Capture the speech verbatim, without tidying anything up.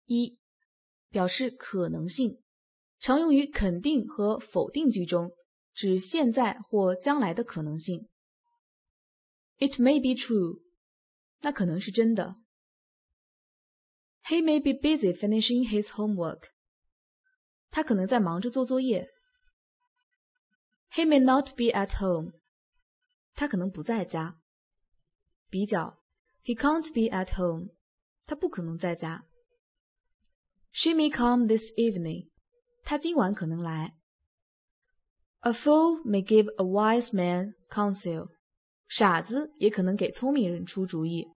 一、表示可能性，常用于肯定和否定句中，指现在或将来的可能性。It may be true， 那可能是真的。He may be busy finishing his homework， 他可能在忙着做作业。He may not be at home， 他可能不在家。比较 He can't be at home， 他不可能在家。She may come this evening， 她今晚可能来。A fool may give a wise man counsel， 傻子也可能给聪明人出主意。